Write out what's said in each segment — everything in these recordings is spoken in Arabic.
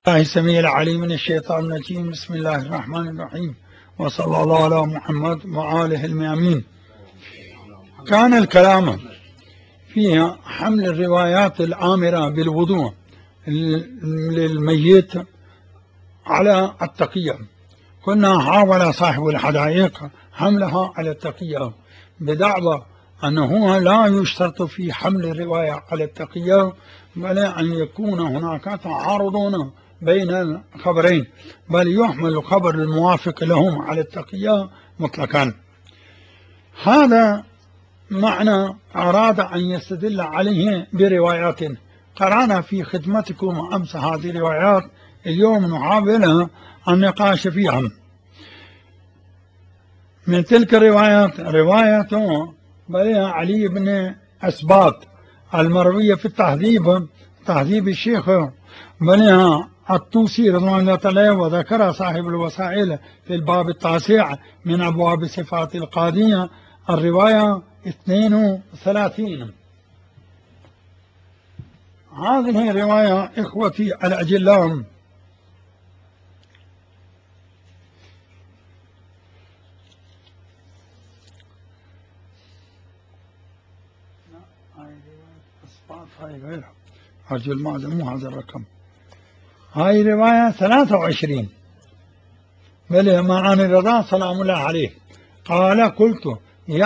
الله السميع العليم من الشيطان الرجيم. بسم الله الرحمن الرحيم، وصلى الله على محمد وآله الميامين. كان الكلام فيها حمل الروايات الآمرة بالوضوء للميت على التقية. كنا حاول صاحب الحدائق حملها على التقية بدعوى أنه لا يشترط في حمل الرواية على التقية، بل أن يكون هناك تعارض بين الخبرين، بل يحمل الخبر الموافق لهم على التقية مطلقا. هذا معنى أراد أن يستدل عليه بروايات. قرأنا في خدمتكم أمس هذه الروايات، اليوم نحاول النقاش فيها. من تلك الروايات رواية بليها علي بن أسباط المروية في تهذيب الشيخ بليها الطوسي رضوان الله عليه، وذكر صاحب الوسائل في الباب 9 من أبواب صفات القاضية الرواية 32. هذه الرواية إخوتي الأجلاء هاي غيرها، أرجو المعلم مو هذا الرقم. هاي رواية 23 بل معاني الرضا سلام الله عليه قال قلت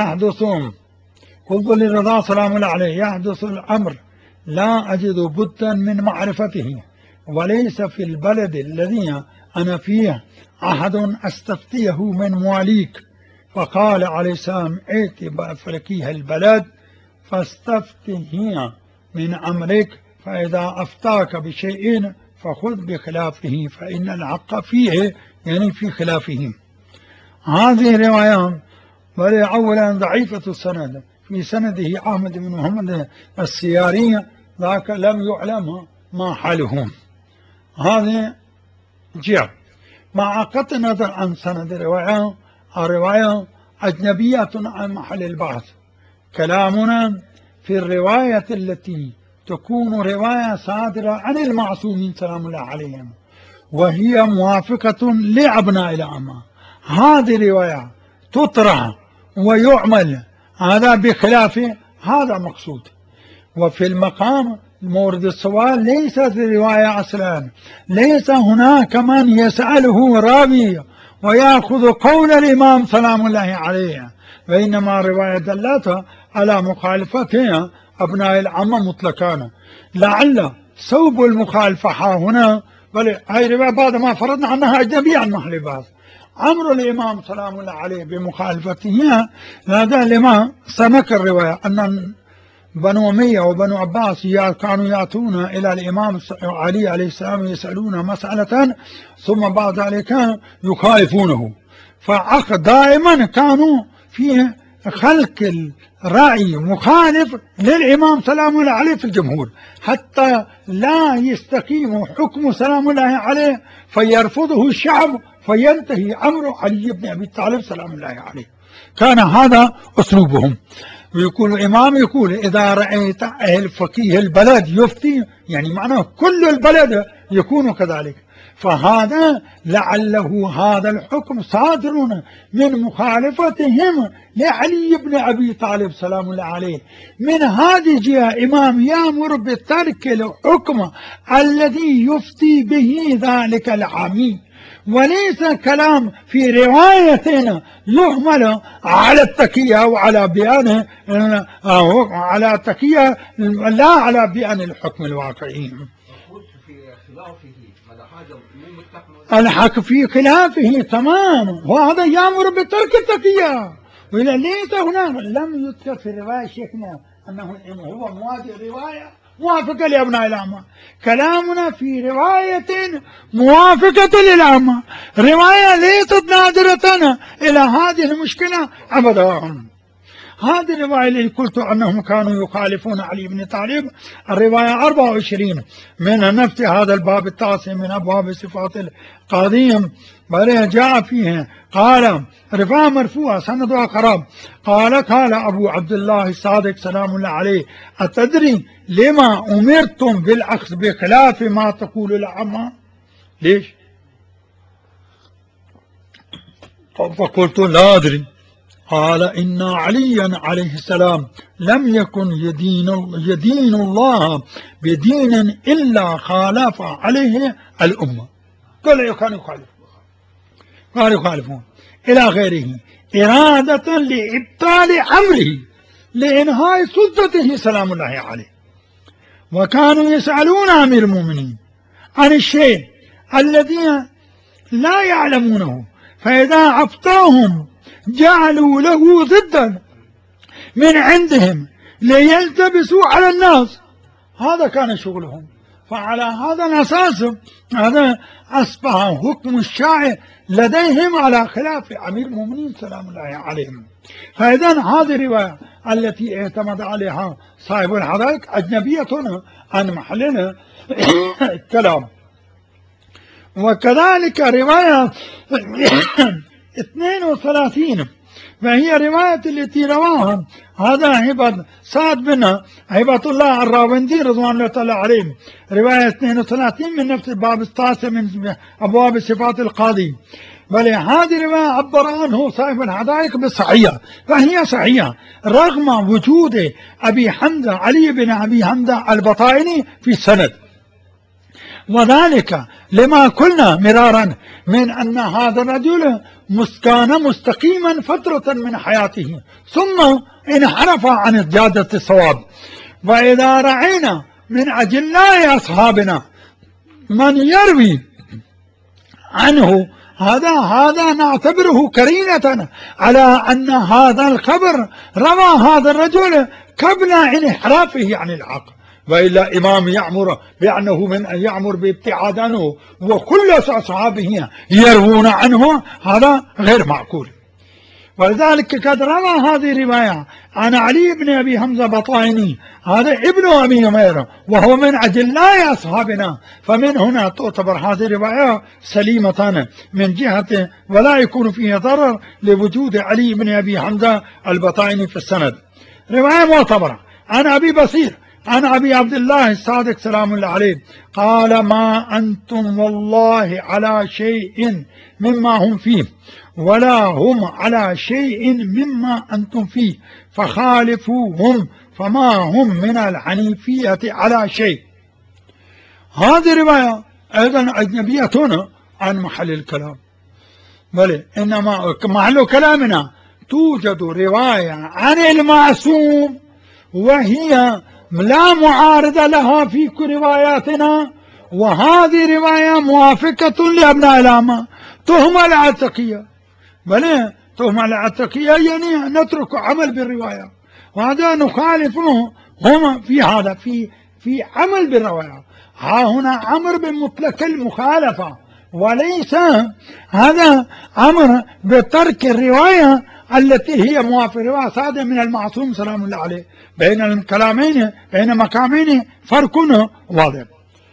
للرضا سلام الله عليه يحدث الأمر لا أجد بدا من معرفته، وليس في البلد الذي أنا فيه أحد أستفتيه من مواليك. فقال عليه السلام ائت بأفركيه البلد فاستفتهي من أمرك، فإذا أفتاك بشيء فخذ بخلافه فإن الحق فيه، يعني في خلافه. هذه الروايات أولا ضعيفة السند، في سنده أحمد بن محمد السياري ذاك لم يعلم ما حاله. هذه جهة. مع قطع النظر عن سند الرواية أجنبية عن محل البحث. كلامنا في الرواية التي تكون رواية صادرة عن المعصومين سلام الله عليهم وهي موافقة لأبناء الأمة، هذه الرواية تطرح ويعمل هذا بخلاف هذا مقصود. وفي المقام مورد السؤال ليست الرواية أصلا، ليس هناك من يسأله راوي ويأخذ قول الإمام سلام الله عليه، وإنما الرواية دلت على مخالفتها أبناء العامة مطلقا. لعل صوب المخالفة هنا، بل هاي رواية بعد ما فرضنا عنها أجنبية عن محل البحث. أمر الإمام سلام الله عليه بمخالفتها هذا لما سنك الرواية أن بنو أمية وبنو عباس كانوا يأتون إلى الإمام علي عليه السلام يسألون مسألة ثم بعد ذلك يخالفونه، دائما كانوا فيه خلق الرأي مخالف للإمام سلام الله عليه في الجمهور، حتى لا يستقيم حكم سلام الله عليه فيرفضه الشعب فينتهي أمر علي بن أبي طالب سلام الله عليه. كان هذا أسلوبهم. ويقول الإمام يقول إذا رأيت أهل فقيه البلد يفتي، يعني معناه كل البلد يكون كذلك. فهذا لعله هذا الحكم صادر من مخالفتهم لعلي بن أبي طالب سلام الله عليه. من هذه الجهة إمام يأمر بترك الحكم الذي يفتي به ذلك العمي، وليس كلام في روايتنا يحمل على التقية وعلى بيان على التقية لا على بيان الحكم الواقعي. الحق في خلافه تمام، وهذا يأمر بترك التقية. وإذا ليس هناك لم يذكر في الرواية شيخنا أنه هو موافق رواية موافقة لأبناء العامة. كلامنا في رواية موافقة للعامة، رواية ليست نادرة إلى هذه المشكلة أبدا. هذه الرواية اللي قلت أنهم كانوا يخالفون علي بن طالب، الرواية 24 من نفس هذا الباب 9 من أبواب صفات القاضية، بل جاء فيه قال رفاعة مرفوعة سندها خراب قال أبو عبد الله الصادق سلام الله عليه أتدري لما أمرتم بالأخذ بخلاف ما تقول العامة؟ ليش؟ فقلت لا أدري. قال إن عليا عليه السلام لم يكن يدين الله بدين إلا خالف عليه الأمة. كانوا يخالفون إلى غيره إرادة لإبطال أمره لإنهاء سلطته سلام الله عليه. وكانوا يسألون أمير المؤمنين عن الشيء الذي لا يعلمونه، فإذا أفتاهم جعلوا له ضدا من عندهم ليلتبسوا على الناس. هذا كان شغلهم. فعلى هذا الأساس هذا أصبح حكم الشائع لديهم على خلاف أمير المؤمنين سلام الله عليهم. فإذا هذه الرواية التي اعتمد عليها صاحب الحدائق أجنبية عن محلنا الكلام. وكذلك رواية 32 فهي رواية التي رواها هذا سعد بن هبة الله الراوندي رضوان الله تعالى عليه، رواية 32 من نفس الباب التاسع من أبواب صفات القاضي. بل هذه الرواية عبر عنه صاحب الحدائق بالصحيحة، فهي صحيحة رغم وجود أبي حمزة علي بن أبي حمزة البطائني في السند، وذلك لما قلنا مرارا من أن هذا الرجل كان مستقيما فترة من حياته ثم انحرف عن جادة الصواب. وإذا رأينا من أجلاء أصحابنا من يروي عنه هذا نعتبره كرينة على أن هذا الخبر روى هذا الرجل قبل انحرافه عن الحق، وإلا إمام يأمر بأنه من أن يأمر بابتعاد عنه وكل أصحابه يروون عنه، هذا غير معقول. ولذلك قد روى هذه الرواية عن علي بن أبي حمزة بطائني هذا ابن أبي عمير وهو من أجلاء أصحابنا، فمن هنا تعتبر هذه الرواية سليمة من جهة ولا يكون فيها ضرر لوجود علي بن أبي حمزة البطائني في السند. رواية معتبرة عن أبي بصير عن أبي عبد الله الصادق سلام الله عليه قال ما أنتم والله على شيء مما هم فيه ولا هم على شيء مما أنتم فيه فخالفوهم فما هم من الحنيفية على شيء. هذه رواية أيضا أجنبية عن محل الكلام، بل إنما محل كلامنا توجد رواية عن المعصوم وهي لا معارض لها في رواياتنا، وهذه رواية موافقة لأبناء العامة. تهمة العتقية، بل تهمة العتقية يعني نترك عمل بالرواية، وهذا نخالفه هم في هذا في عمل بالرواية. ها هنا أمر بمطلق المخالفة وليس هذا أمر بترك الرواية التي هي موافقة. رواية صادق من المعصوم سلام الله عليه بين الكلامين بين مقامين فرق واضح.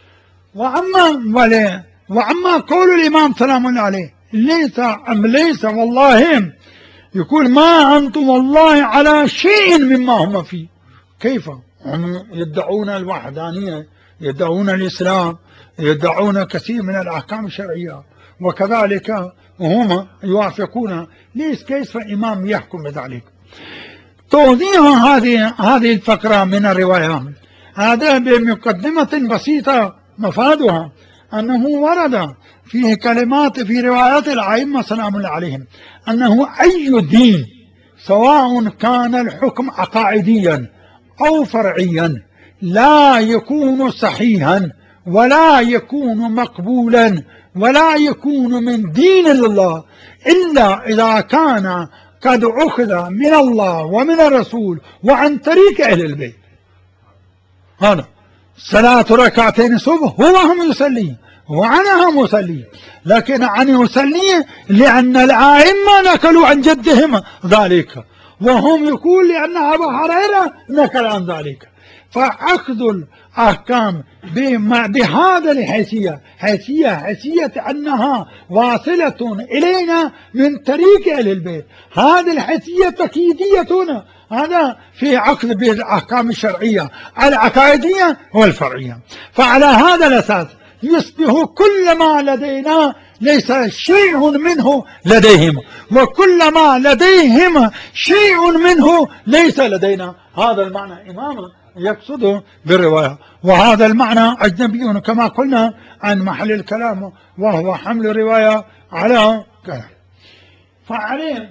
وأما قول الإمام سلام الله عليه ليس والله يقول ما أنتم والله على شيء مما هم فيه. كيف هم يدعون الوحدانية، يدعون الإسلام، يدعون كثير من الأحكام الشرعية، وكذلك هم يوافقون. ليس كيف إمام يحكم بذلك؟ توضيح هذه الفقرة من الرواية هذا بمقدمة بسيطة مفادها أنه ورد فيه كلمات في روايات الأئمة سلام الله عليهم أنه أي دين سواء كان الحكم عقائديا أو فرعيا لا يكون صحيحا ولا يكون مقبولا ولا يكون من دين الله إلا إذا كان قد أخذ من الله ومن الرسول وعن طريق أهل البيت. هذا صلاة ركعتين صبح هو هم يصلي وعنها مصلي، لكن عن يصلي لأن الأئمة نقلوا عن جدهم ذلك، وهم يقول لأن أبا هريرة نقل عن ذلك. فأخذ الأحكام بهذا الحيثية حيثية أنها واصلة إلينا من طريق أهل البيت، هذه الحيثية تقييدية. هذا في عقد بالأحكام الشرعية العقائدية والفرعية. فعلى هذا الأساس يصبح كل ما لدينا ليس شيء منه لديهم، وكل ما لديهم شيء منه ليس لدينا. هذا المعنى إمام يقصده بالرواية، وهذا المعنى أجنبي كما قلنا عن محل الكلام، وهو حمل رواية على كلام. فعليه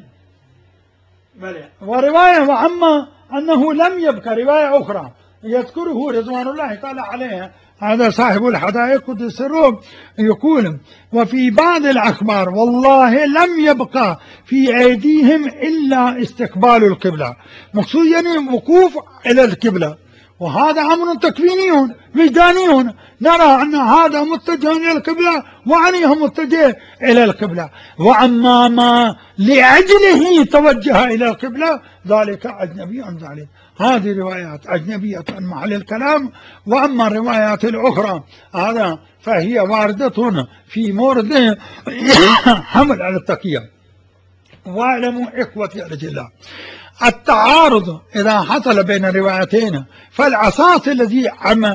ورواية وعما أنه لم يبقى رواية أخرى يذكره رضوان الله تعالى عليه هذا صاحب الحدائق قدس الروح يقول: وفي بعض الأخبار والله لم يبقى في أيديهم إلا استقبال القبلة، مقصود يعني وقوف إلى القبلة، وهذا أمر تكويني وجداني، نرى أن هذا متجه إلى القبلة وعنيه متجه إلى القبلة، وأما ما لأجله توجه إلى القبلة ذلك أجنبي عن ذلك. هذه روايات أجنبية عن محل الكلام. وأما الروايات الأخرى هذا فهي واردة في مورد حمل على التقية. واعلموا إخوتي رجال التعارض إذا حصل بين الروايتين فالأساس الذي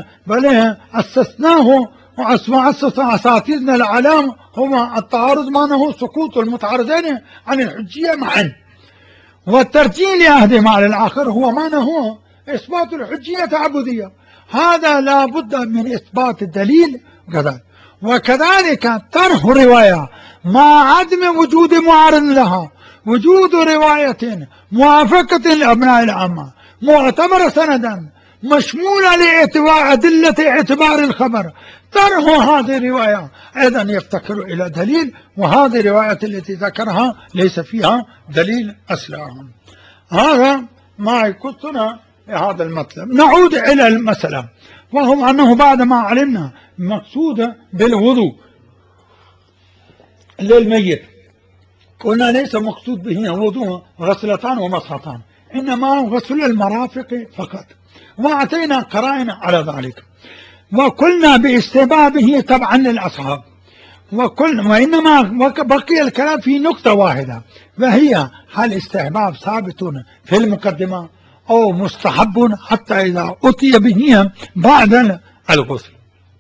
أسسناه وأسس أساتذنا العلام هو التعارض، معناه سقوط المتعارضين عن الحجية معا، والترجيح لأحدهما على الآخر هو معناه إثبات الحجية تعبدية. هذا لا بد من إثبات الدليل كذلك، وكذلك طرح رواية مع عدم وجود معارض لها، وجود رواية موافقة لأبناء العامة معتبرة سندا مشمولة لأدلة اعتبار الخبر، طرح هذه الرواية أيضا يفتقر إلى دليل، وهذه الرواية التي ذكرها ليس فيها دليل أصلا. هذا ما يقصنا هذا المطلب. نعود إلى المسألة، وهو أنه بعدما علمنا مقصود بالوضوء للميت قلنا ليس مقصود به وضوء غسلتان ومسحتان، إنما غسل المرافق فقط، وأعطينا قرائن على ذلك، وقلنا باستحبابه طبعا للأصحاب، وإنما بقي الكلام في نقطة واحدة، وهي هل استحباب ثابت في المقدمة أو مستحب حتى إذا أتي به بعد الغسل.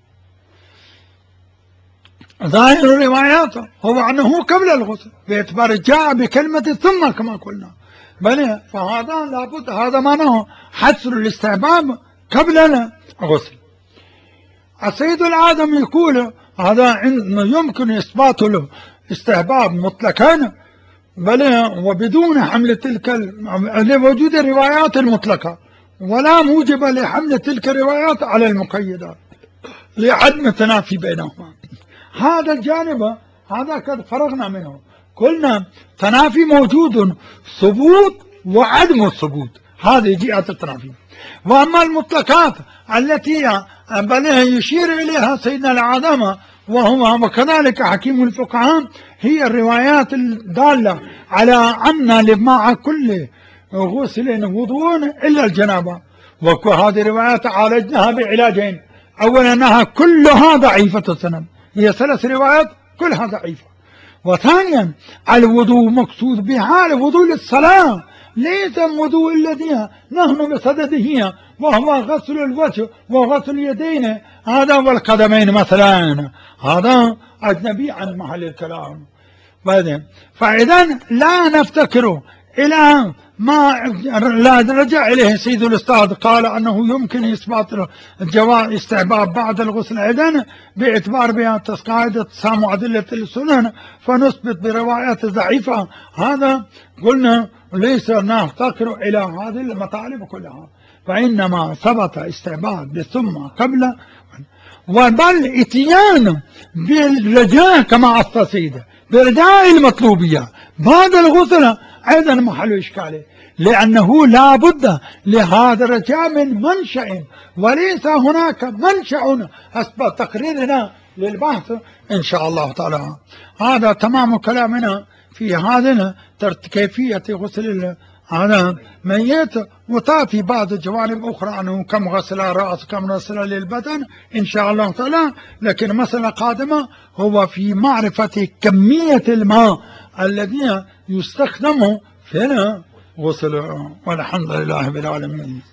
ظاهر الروايات هو أنه قبل الغسل باعتبار جاء بكلمة ثم كما قلنا، بل فهذا لابد هذا معناه حصر الاستحباب قبل الغسل. السيد العادم يقول هذا يمكن إثبات الاستحباب مطلقا بل وبدون حمل تلك لوجود الروايات المطلقة، ولا موجب لحمل تلك الروايات على المقيدات لعدم التنافي بينهما. هذا الجانب هذا قد فرغنا منه، قلنا تنافي موجود، ثبوت وعدم الثبوت، هذه جهة التنافي. وأما المطلقات التي يشير إليها سيدنا العادم وكذلك حكيم الفقهاء هي الروايات الدالة على أن مع كل غسل وضوء إلا الجنابة، وهذه الروايات عالجناها بعلاجين: أولا أنها كلها ضعيفة السند، هي 3 روايات كلها ضعيفة، وثانيا الوضوء مقصود بها الوضوء للصلاة، ليس الوضوء الذي نحن بصدده وهو غسل الوجه وغسل اليدين هذا والقدمين مثلا، هذا أجنبي عن محل الكلام. فإذا لا نفتكر إلى ما لا رجع إليه سيد الأستاذ قال أنه يمكن إثبات الجواز استحباب بعد الغسل أيضا باعتبار بها قاعدة تسامع أدلة السنن فنثبت بروايات ضعيفة، هذا قلنا ليس نفتكر إلى هذه المطالب كلها، فإنما ثبت استحباب ثم قبل، وبل اتيان بالرجاء كما التصيد برجاء المطلوبية بعد الغسل أيضا محل إشكاله، لأنه لا بد لهذا الرجاء من منشأ، وليس هناك منشأ حسب تقريرنا للبحث إن شاء الله تعالى. هذا تمام كلامنا في هذا كيفية غسل هذا ميت، وتأتي بعض الجوانب أخرى أنه كم غسل الرأس كم غسل للبدن إن شاء الله تعالى، لكن مسألة قادمة هو في معرفة كمية الماء الذي يستخدم في الغسل، والحمد لله بالعالمين.